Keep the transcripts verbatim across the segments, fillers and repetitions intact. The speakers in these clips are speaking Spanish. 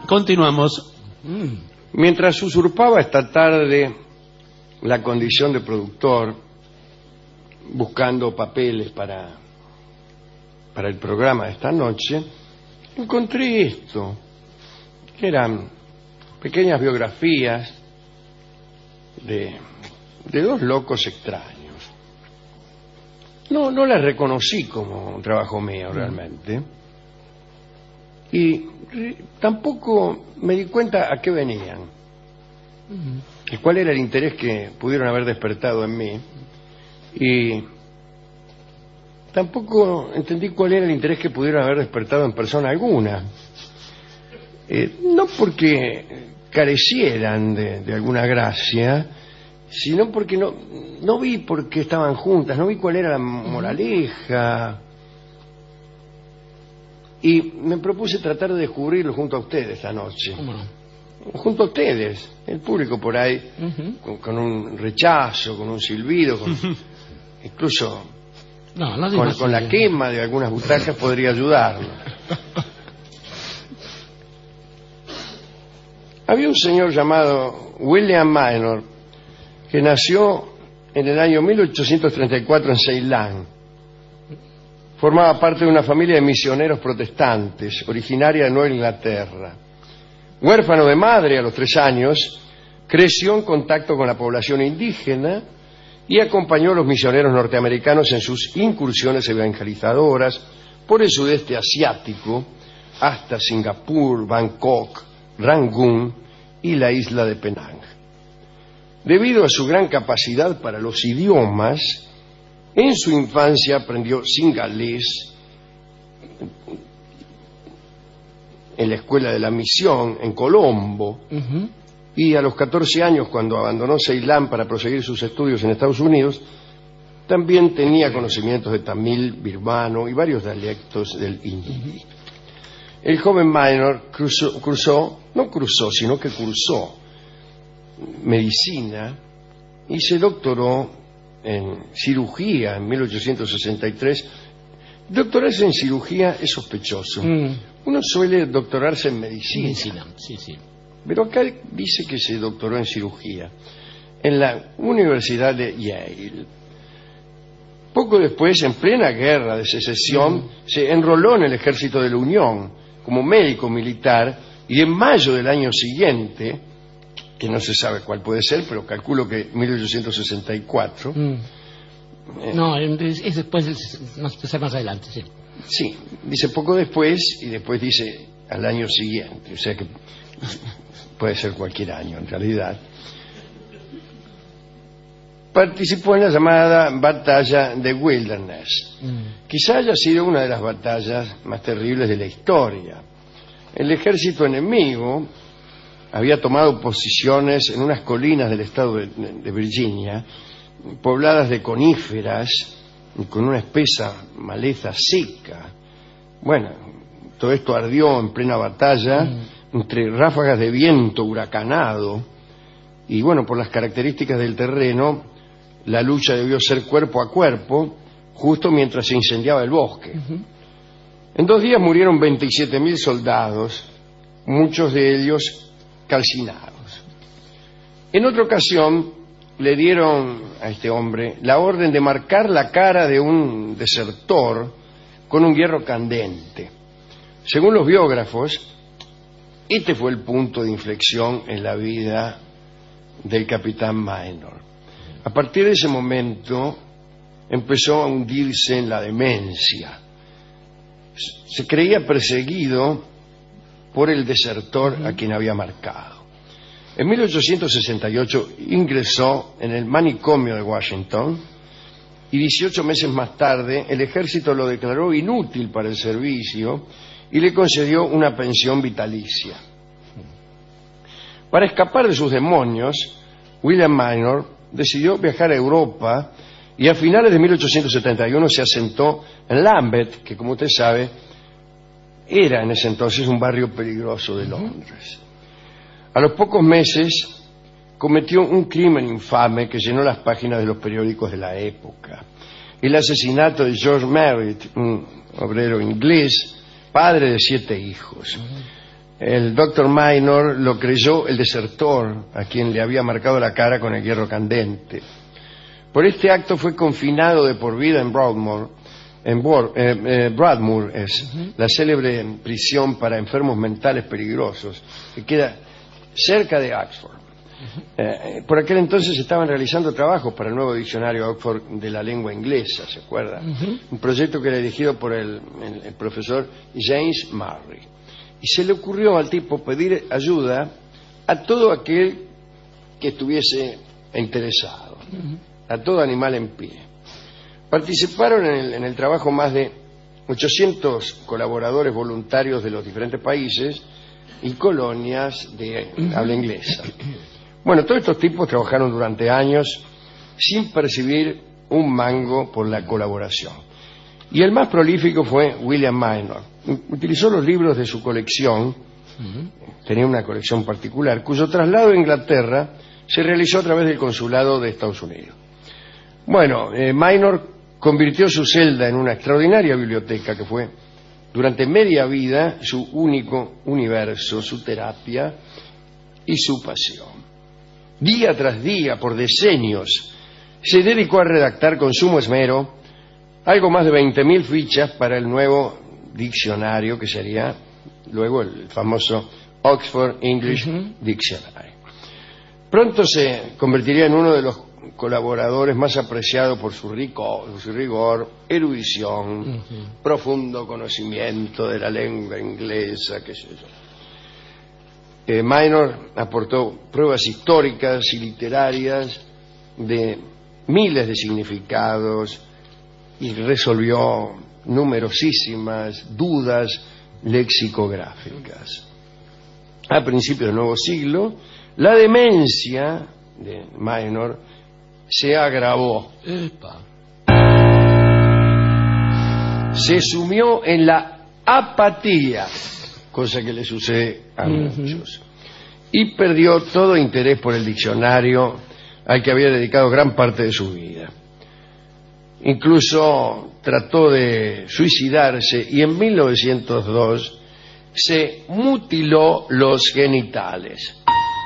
Continuamos. Mientras usurpaba esta tarde la condición de productor, buscando papeles para, para el programa de esta noche, encontré esto, que eran pequeñas biografías de, de dos locos extraños. No, no las reconocí como un trabajo mío realmente. Y tampoco me di cuenta a qué venían y cuál era el interés que pudieron haber despertado en mí, y tampoco entendí cuál era el interés que pudieron haber despertado en persona alguna, eh, no porque carecieran de, de alguna gracia, sino porque no, no vi por qué estaban juntas, no vi cuál era la moraleja. Y me propuse tratar de descubrirlo junto a ustedes esta noche. ¿Cómo no? Junto a ustedes, el público por ahí, uh-huh. con, con un rechazo, con un silbido, con, incluso no, no con, con la quema de algunas butacas podría ayudarlo. Había un señor llamado William Minor que nació en el año mil ochocientos treinta y cuatro en Ceilán. Formaba parte de una familia de misioneros protestantes, originaria de Nueva Inglaterra. Huérfano de madre a los tres años, creció en contacto con la población indígena y acompañó a los misioneros norteamericanos en sus incursiones evangelizadoras por el sudeste asiático hasta Singapur, Bangkok, Rangún y la isla de Penang. Debido a su gran capacidad para los idiomas, en su infancia aprendió singalés en la escuela de la misión en Colombo, uh-huh. y a los catorce años, cuando abandonó Ceilán para proseguir sus estudios en Estados Unidos, también tenía conocimientos de tamil, birmano y varios dialectos del hindi. Uh-huh. El joven Minor cruzó, cruzó, no cruzó, sino que cursó medicina y se doctoró en cirugía en mil ochocientos sesenta y tres. Doctorarse en cirugía es sospechoso. Mm. Uno suele doctorarse en medicina. Medicina, sí, sí. Pero acá dice que se doctoró en cirugía en la Universidad de Yale. Poco después, en plena guerra de secesión, mm. se enroló en el ejército de la Unión como médico militar, y en mayo del año siguiente, que no se sabe cuál puede ser, pero calculo que mil ochocientos sesenta y cuatro. Mm. Eh, no, es, es después, es más, más adelante, sí. Sí, dice poco después y después dice al año siguiente, o sea que puede ser cualquier año en realidad. Participó en la llamada Batalla de Wilderness. Mm. Quizá haya sido una de las batallas más terribles de la historia. El ejército enemigo había tomado posiciones en unas colinas del estado de, de Virginia, pobladas de coníferas, con una espesa maleza seca. Bueno, todo esto ardió en plena batalla, mm. entre ráfagas de viento huracanado, y bueno, por las características del terreno, la lucha debió ser cuerpo a cuerpo, justo mientras se incendiaba el bosque. Uh-huh. En dos días murieron veintisiete mil soldados, muchos de ellos calcinados. En otra ocasión le dieron a este hombre la orden de marcar la cara de un desertor con un hierro candente. Según los biógrafos, este fue el punto de inflexión en la vida del capitán Minor. A partir de ese momento empezó a hundirse en la demencia. Se creía perseguido por el desertor a quien había marcado. En mil ochocientos sesenta y ocho ingresó en el manicomio de Washington y dieciocho meses más tarde el ejército lo declaró inútil para el servicio y le concedió una pensión vitalicia. Para escapar de sus demonios, William Minor decidió viajar a Europa y a finales de mil ochocientos setenta y uno se asentó en Lambeth, que como usted sabe era en ese entonces un barrio peligroso de Londres. A los pocos meses cometió un crimen infame que llenó las páginas de los periódicos de la época: el asesinato de George Merritt, un obrero inglés, padre de siete hijos. el doctor Minor lo creyó el desertor a quien le había marcado la cara con el hierro candente. Por este acto fue confinado de por vida en Broadmoor, en Bor, eh, eh, Broadmoor es uh-huh. la célebre prisión para enfermos mentales peligrosos, que queda cerca de Oxford. Uh-huh. Eh, por aquel entonces estaban realizando trabajos para el nuevo diccionario Oxford de la lengua inglesa, ¿se acuerda? Uh-huh. Un proyecto que era dirigido por el, el, el profesor James Murray. Y se le ocurrió al tipo pedir ayuda a todo aquel que estuviese interesado, uh-huh. a todo animal en pie. Participaron en el, en el trabajo más de ochocientos colaboradores voluntarios de los diferentes países y colonias de habla inglesa. Bueno, todos estos tipos trabajaron durante años sin percibir un mango por la colaboración. Y el más prolífico fue William Minor. Utilizó los libros de su colección, tenía una colección particular, cuyo traslado a Inglaterra se realizó a través del consulado de Estados Unidos. Bueno, eh, Minor convirtió su celda en una extraordinaria biblioteca que fue durante media vida su único universo, su terapia y su pasión. Día tras día, por decenios, se dedicó a redactar con sumo esmero algo más de veinte mil fichas para el nuevo diccionario que sería luego el famoso Oxford English uh-huh. Dictionary. Pronto se convertiría en uno de los colaboradores más apreciados por su, rico, su rigor, erudición, uh-huh. profundo conocimiento de la lengua inglesa, qué sé yo. Eh, Minor aportó pruebas históricas y literarias de miles de significados y resolvió numerosísimas dudas lexicográficas. A principios del nuevo siglo, la demencia de Minor se agravó. Epa. Se sumió en la apatía, cosa que le sucede a uh-huh. muchos, y perdió todo interés por el diccionario al que había dedicado gran parte de su vida. Incluso trató de suicidarse y en mil novecientos dos se mutiló los genitales.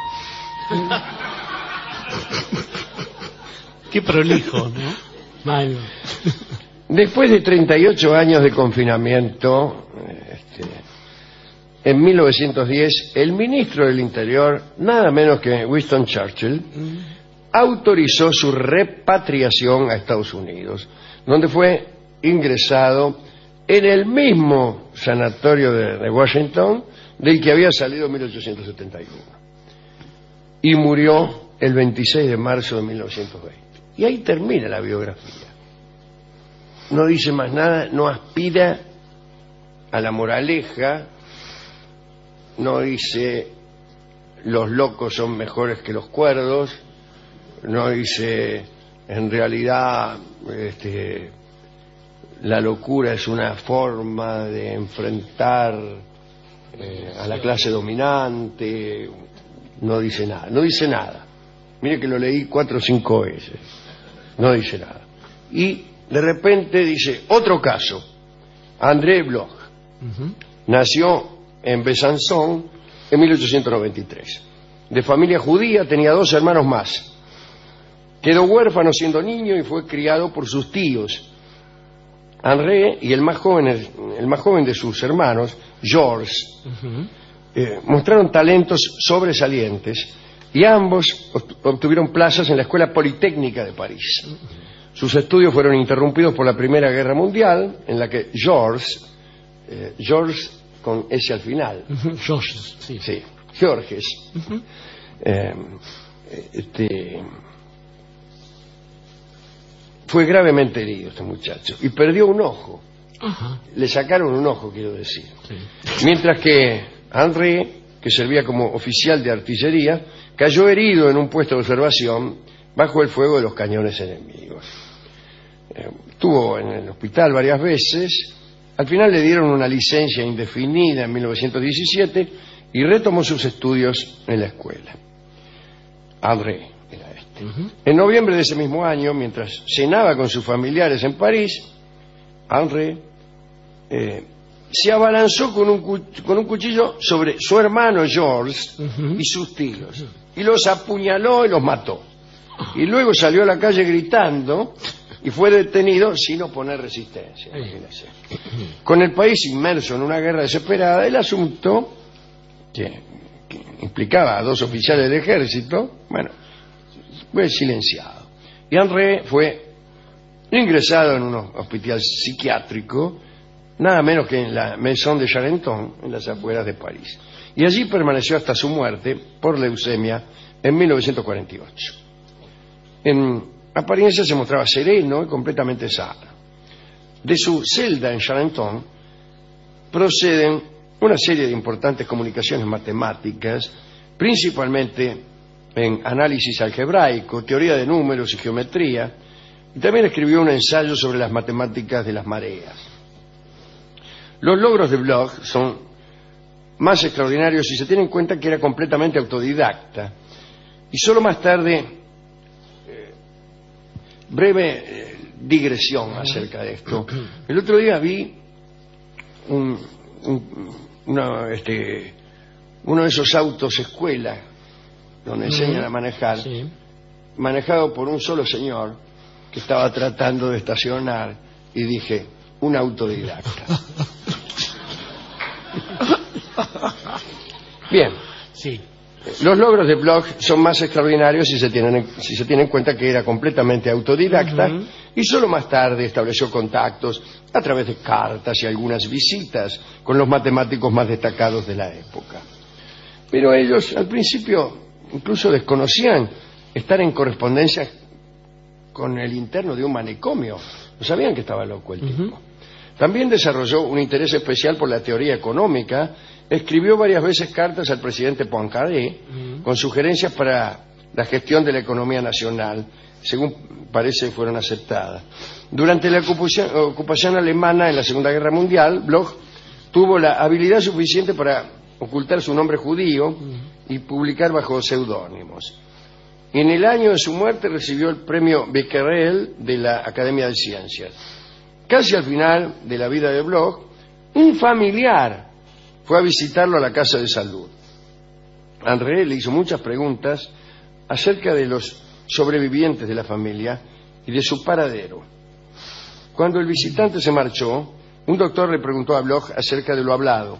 Qué prolijo, ¿no? Vale. Después de treinta y ocho años de confinamiento, este, en mil novecientos diez, el ministro del Interior, nada menos que Winston Churchill, mm. autorizó su repatriación a Estados Unidos, donde fue ingresado en el mismo sanatorio de, de Washington del que había salido en mil ochocientos setenta y uno. Y murió el veintiséis de marzo de mil novecientos veinte. Y ahí termina la biografía. No dice más nada, no aspira a la moraleja, no dice los locos son mejores que los cuerdos, no dice en realidad este, la locura es una forma de enfrentar eh, a la clase dominante, no dice nada, no dice nada. Mire que lo leí cuatro o cinco veces. No dice nada. Y de repente dice, otro caso, André Bloch. Uh-huh. Nació en Besançon en mil ochocientos noventa y tres. De familia judía, tenía dos hermanos más. Quedó huérfano siendo niño y fue criado por sus tíos. André y el más joven, el, el más joven de sus hermanos, Georges, uh-huh. eh, mostraron talentos sobresalientes y ambos obtuvieron plazas en la Escuela Politécnica de París. Sus estudios fueron interrumpidos por la Primera Guerra Mundial, en la que Georges, eh, Georges con S al final, uh-huh. Georges, sí. Sí, Georges, uh-huh. eh, este, fue gravemente herido este muchacho y perdió un ojo. Uh-huh. Le sacaron un ojo, quiero decir. Sí. Mientras que Henri, que servía como oficial de artillería, cayó herido en un puesto de observación bajo el fuego de los cañones enemigos. Eh, estuvo en el hospital varias veces. Al final le dieron una licencia indefinida en mil novecientos diecisiete y retomó sus estudios en la escuela. André era este. Uh-huh. En noviembre de ese mismo año, mientras cenaba con sus familiares en París, André eh, se abalanzó con un, con un cuchillo sobre su hermano George uh-huh. y sus tíos, y los apuñaló y los mató. Y luego salió a la calle gritando y fue detenido sin oponer resistencia. Imagínense. Con el país inmerso en una guerra desesperada, el asunto, que, que implicaba a dos oficiales del ejército, bueno, fue silenciado. Y Henry fue ingresado en un hospital psiquiátrico, nada menos que en la Maison de Charenton, en las afueras de París. Y allí permaneció hasta su muerte por leucemia en mil novecientos cuarenta y ocho. En apariencia se mostraba sereno y completamente sano. De su celda en Charenton proceden una serie de importantes comunicaciones matemáticas, principalmente en análisis algebraico, teoría de números y geometría, y también escribió un ensayo sobre las matemáticas de las mareas. Los logros de Bloch son más extraordinarios si se tiene en cuenta que era completamente autodidacta, y solo más tarde... Breve eh, digresión acerca de esto. El otro día vi un, un, una, este, uno de esos autos escuela donde enseñan a manejar, sí. manejado por un solo señor que estaba tratando de estacionar, y dije, un autodidacta. Bien. Sí. Los logros de Bloch son más extraordinarios si se tienen, si se tiene en cuenta que era completamente autodidacta uh-huh. y solo más tarde estableció contactos a través de cartas y algunas visitas con los matemáticos más destacados de la época. Pero ellos al principio incluso desconocían estar en correspondencia con el interno de un manicomio. No sabían que estaba loco el tipo. Uh-huh. También desarrolló un interés especial por la teoría económica. Escribió varias veces cartas al presidente Poincaré uh-huh. con sugerencias para la gestión de la economía nacional. Según parece, fueron aceptadas. Durante la ocupación, ocupación alemana en la Segunda Guerra Mundial, Bloch tuvo la habilidad suficiente para ocultar su nombre judío uh-huh. y publicar bajo seudónimos. En el año de su muerte recibió el premio Becquerel de la Academia de Ciencias. Casi al final de la vida de Bloch, un familiar fue a visitarlo a la casa de salud. André le hizo muchas preguntas acerca de los sobrevivientes de la familia y de su paradero. Cuando el visitante se marchó, un doctor le preguntó a Bloch acerca de lo hablado.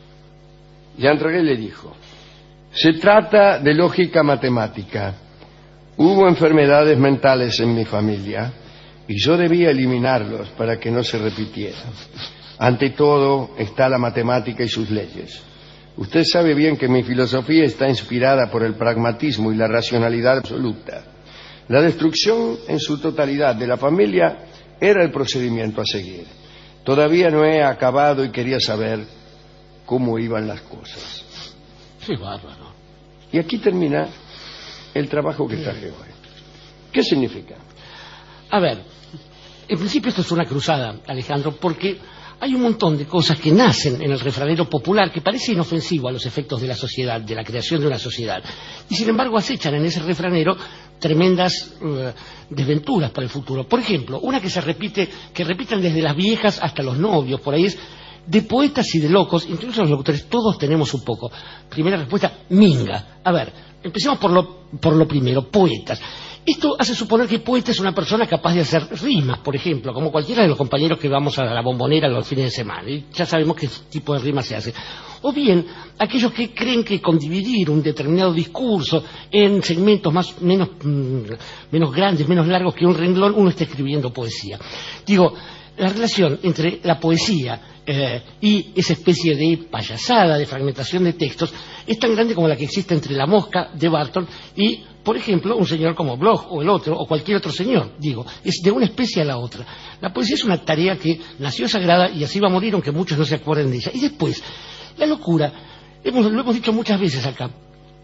Y André le dijo, se trata de lógica matemática. Hubo enfermedades mentales en mi familia y yo debía eliminarlos para que no se repitieran. Ante todo está la matemática y sus leyes. Usted sabe bien que mi filosofía está inspirada por el pragmatismo y la racionalidad absoluta. La destrucción en su totalidad de la familia era el procedimiento a seguir. Todavía no he acabado y quería saber cómo iban las cosas. Sí, bárbaro. Y aquí termina el trabajo que traje hoy. ¿Qué significa? A ver, en principio esto es una cruzada, Alejandro, porque hay un montón de cosas que nacen en el refranero popular que parece inofensivo a los efectos de la sociedad, de la creación de una sociedad, y sin embargo acechan en ese refranero tremendas uh, desventuras para el futuro. Por ejemplo, una que se repite, que repiten desde las viejas hasta los novios, por ahí es: de poetas y de locos, incluso los locutores, todos tenemos un poco. Primera respuesta, minga. A ver, empecemos por lo, por lo primero, poetas. Esto hace suponer que poeta es una persona capaz de hacer rimas, por ejemplo, como cualquiera de los compañeros que vamos a la Bombonera los fines de semana, y ya sabemos qué tipo de rimas se hace. O bien, aquellos que creen que con dividir un determinado discurso en segmentos más menos, mmm, menos grandes, menos largos que un renglón, uno está escribiendo poesía. Digo, la relación entre la poesía eh, y esa especie de payasada, de fragmentación de textos, es tan grande como la que existe entre La Mosca de Barton y, por ejemplo, un señor como Bloch o el otro, o cualquier otro señor. Digo, es de una especie a la otra. La poesía es una tarea que nació sagrada y así va a morir, aunque muchos no se acuerden de ella. Y después, la locura, hemos, lo hemos dicho muchas veces acá,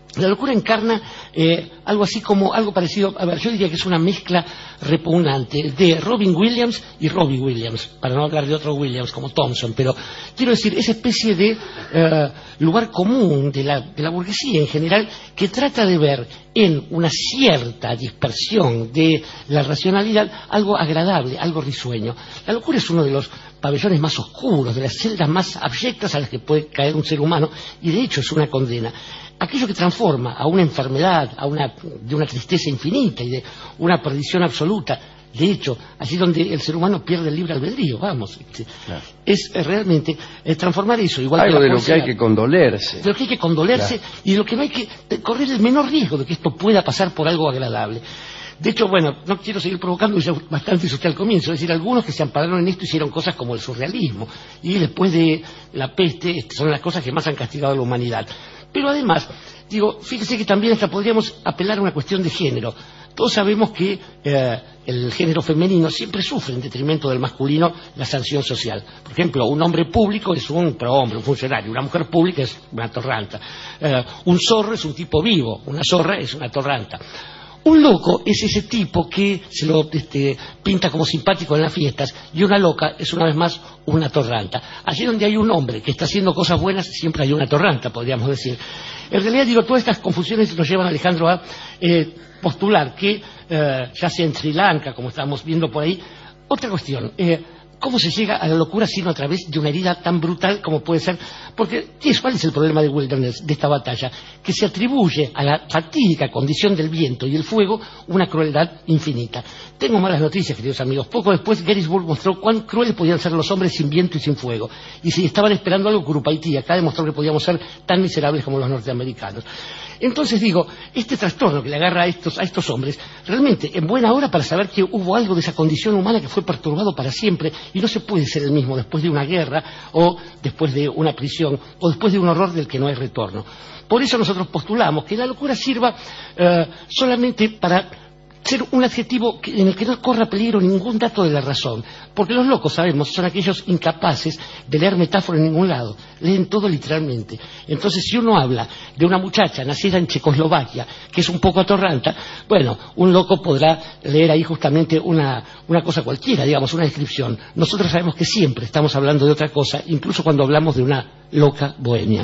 La locura encarna eh, algo así como, algo parecido, a ver, yo diría que es una mezcla repugnante de Robin Williams y Robbie Williams, para no hablar de otro Williams como Thompson, pero quiero decir, esa especie de eh, lugar común de la, de la burguesía en general que trata de ver en una cierta dispersión de la racionalidad algo agradable, algo risueño. La locura es uno de los pabellones más oscuros, de las celdas más abyectas a las que puede caer un ser humano, y de hecho es una condena. Aquello que transforma a una enfermedad, a una, de una tristeza infinita y de una perdición absoluta, de hecho, allí donde el ser humano pierde el libre albedrío, vamos, claro. Es realmente es transformar eso, igual algo que la de lo poesía, que hay que condolerse. de lo que hay que condolerse, claro. Y de lo que no hay que correr el menor riesgo de que esto pueda pasar por algo agradable. De hecho, bueno, no quiero seguir provocando, ya bastante usted al comienzo, es decir, algunos que se ampararon en esto hicieron cosas como el surrealismo, y después de la peste son las cosas que más han castigado a la humanidad. Pero además, digo, fíjese que también hasta podríamos apelar a una cuestión de género. Todos sabemos que eh, el género femenino siempre sufre en detrimento del masculino la sanción social. Por ejemplo, un hombre público es un prohombre, un funcionario, una mujer pública es una torranta. Eh, un zorro es un tipo vivo, una zorra es una torranta. Un loco es ese tipo que se lo este, pinta como simpático en las fiestas, y una loca es una vez más una torranta. Allí donde hay un hombre que está haciendo cosas buenas, siempre hay una torranta, podríamos decir. En realidad, digo, todas estas confusiones nos llevan, Alejandro, a eh, postular que, eh, ya sea en Sri Lanka, como estábamos viendo por ahí, otra cuestión, eh, ¿cómo se llega a la locura sino a través de una herida tan brutal como puede ser? Porque, ¿cuál es el problema de Wilderness, de esta batalla? Que se atribuye a la fatídica condición del viento y el fuego una crueldad infinita. Tengo malas noticias, queridos amigos. Poco después, Gettysburg mostró cuán crueles podían ser los hombres sin viento y sin fuego. Y si estaban esperando algo, Curupaití acá demostró que podíamos ser tan miserables como los norteamericanos. Entonces digo, este trastorno que le agarra a estos, a estos hombres, realmente en buena hora para saber que hubo algo de esa condición humana que fue perturbado para siempre, y no se puede ser el mismo después de una guerra, o después de una prisión, o después de un horror del que no hay retorno. Por eso nosotros postulamos que la locura sirva eh, solamente para ser un adjetivo en el que no corra peligro ningún dato de la razón, porque los locos, sabemos, son aquellos incapaces de leer metáfora en ningún lado, leen todo literalmente. Entonces, si uno habla de una muchacha nacida en Checoslovaquia, que es un poco atorranta, bueno, un loco podrá leer ahí justamente una, una cosa cualquiera, digamos, una descripción. Nosotros sabemos que siempre estamos hablando de otra cosa, incluso cuando hablamos de una loca bohemia.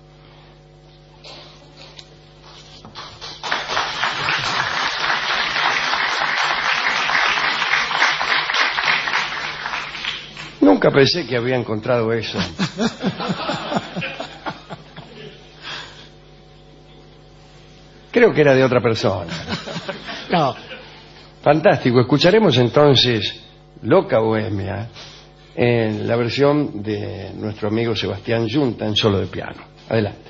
Nunca pensé que había encontrado eso. Creo que era de otra persona. No. Fantástico. Escucharemos entonces Loca Bohemia en la versión de nuestro amigo Sebastián Yunta en solo de piano. Adelante.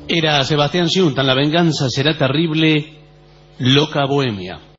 Era Sebastián Yunta en La venganza será terrible, Loca Bohemia.